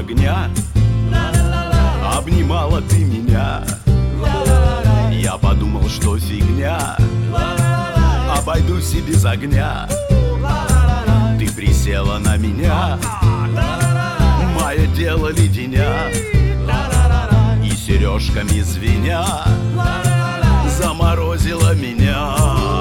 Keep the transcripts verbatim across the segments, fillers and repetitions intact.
огня, обнимала ты меня. Я подумал, что фигня, обойдусь и без огня. Ты присела на меня, мое дело леденя, и сережками звеня заморозила меня.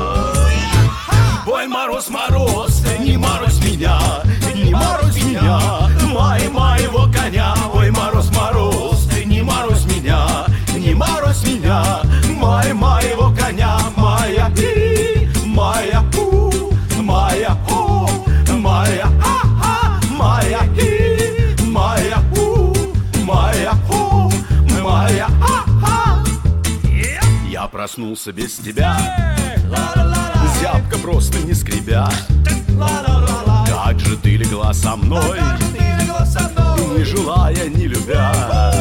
Ой, мороз, мороз, не морозь меня, не морозь меня, май моего коня. Ой, мороз, мороз, не морозь меня, не морозь меня, май моего коня. Моя и, моя у, моя у, моя а-а, моя и, моя у, моя у, моя а-а. Я проснулся без тебя, зябко просто не скребя. Как же ты легла со мной, не желая, не любя.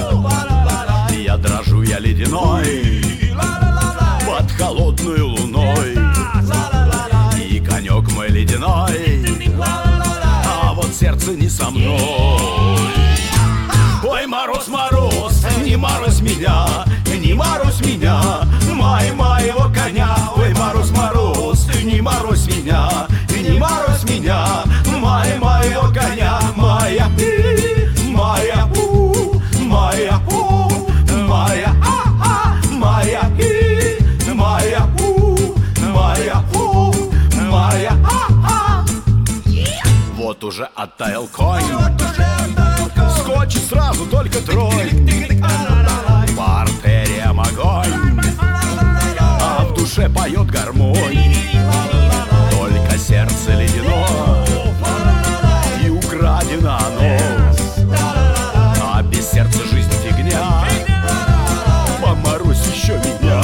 Я дрожу, я ледяной под холодную луной, и конек мой ледяной, а вот сердце не со мной. Ой, мороз, мороз, не морозь меня, не морозь меня, май моего коня. Ой, мороз, мороз, не морозь меня, не морозь меня, май моего коня. Моя и, моя у, моя у, моя а-а, моя и, моя у, моя у, моя а-а. Вот уже оттаял конь, скотч сразу только трой, по артериям огонь, а в душе поет гармонь. Только сердце ледяно, и украдено оно, а без сердца жизнь фигня. Поморозь еще меня.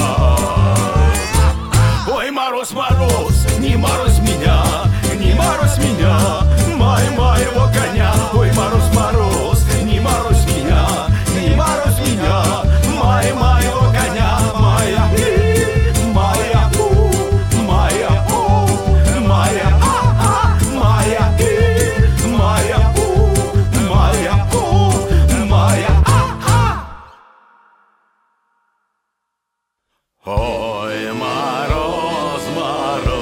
Ой, мороз, мороз, не морозь меня, не морозь меня, май моего коня. Ой, мороз, мороз, не морозь меня, не морозь меня, май моего коня. Моя и, моя у, моя у, моя а-а, моя и, моя у, моя у, моя а-а. Ой, мороз, мороз,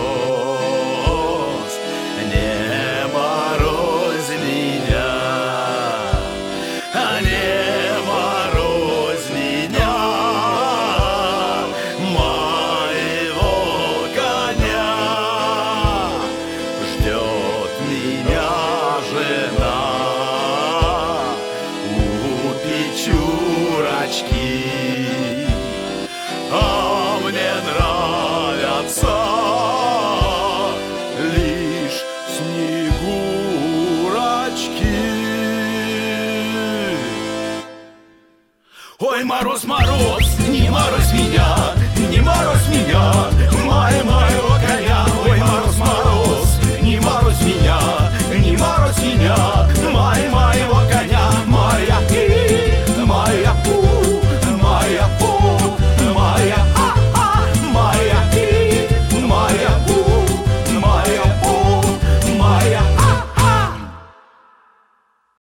не морозь меня, не морозь меня, моего коня. Ждет меня жена у печурочки, а мне нравятся лишь снегурочки. Ой, мороз, мороз, не морозь меня, не морозь меня,